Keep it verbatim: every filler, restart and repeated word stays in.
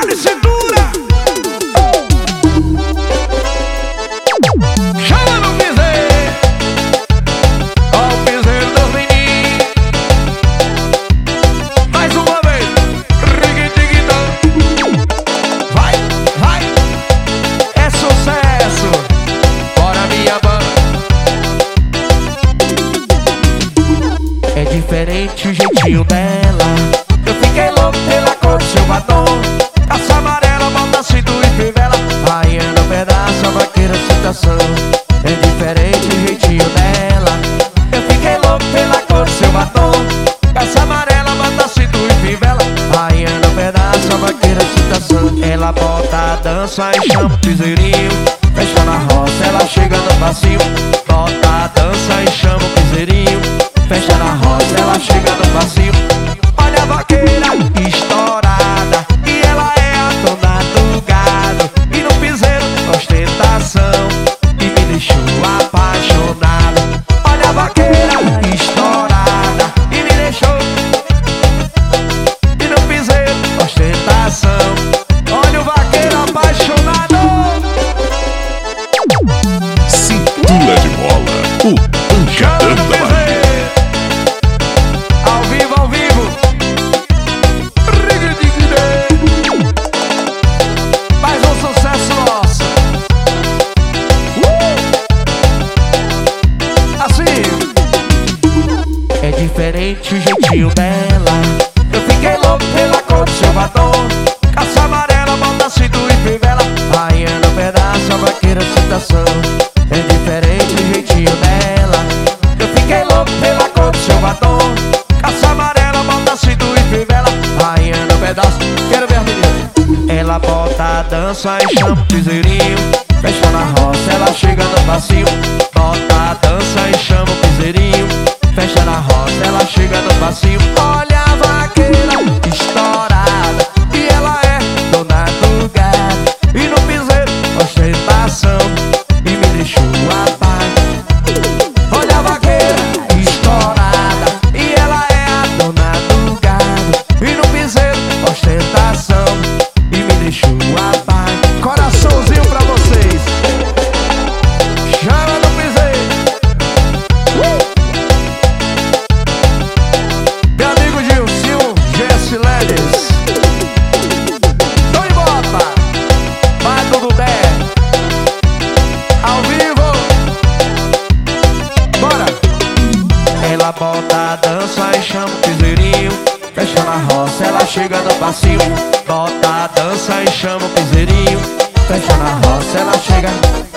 Segura e cintura. Chama no piseiro. Ó o piseiro dos meninos. Mais uma vez. Vai, vai. É sucesso. Bora minha banda. É diferente o jeitinho dela. Eu fiquei louco pela cor do seu batom. Calça amarela, bota cinto e fivela. Rainha no pedaço, a vaqueira citação. É diferente o jeitinho dela. Eu fiquei louco pela cor do seu batom. Calça amarela, bota cinto e fivela. Rainha no pedaço, a vaqueira citação. Ela bota a dança e chama o piseirinho. Fecha na roça, ela chega no passinho. Bota a dança e chama o piseirinho. Fecha na roça, ela chega no passinho. Olha a vaqueira estourada, e ela é a dona do gado. E no piseiro, ostentação, e me deixou apaixonado. Olha a vaqueira estourada, e me deixou. E no piseiro, ostentação. Olha o vaqueiro apaixonado. Cintura de mola, o pancadão da Bahia. Ao vivo, ao vivo. Mais um sucesso nosso. uh! Assim. É diferente o jeitinho dela. Eu fiquei louco pela cor do seu batom. Calça amarela, bota cinto e fivela. Rainha no pedaço, a vaqueira citação. É diferente o jeitinho dela. Eu fiquei louco pela cor do seu batom. Calça amarela, bota cinto e fivela. Rainha no pedaço, quero ver a menina. Ela bota a dança e chama o piseirinho. Fecha na roça, ela chega no passinho. Bota a dança e chama o piseirinho. Fecha na roça, ela chega no passinho. Olha a vaqueira estourada, e ela é dona do gado. E no piseiro, ostentação, e me deixou apaixonado. Olha a vaqueira estourada, e ela é a dona do gado. E no piseiro, ostentação, e me deixou apaixonado. Coraçãozinho pra vocês. Chama no piseiro. uh! Meu amigo Gilcinho, G S Ledes. Tô em bota. Vai tudo bem. Ao vivo. Bora. Ela bota a dança e chama o piseirinho. Fecha na roça, ela chega no passinho. Bota a dança e chama o piseirinho. Fecha na roça, ela chega.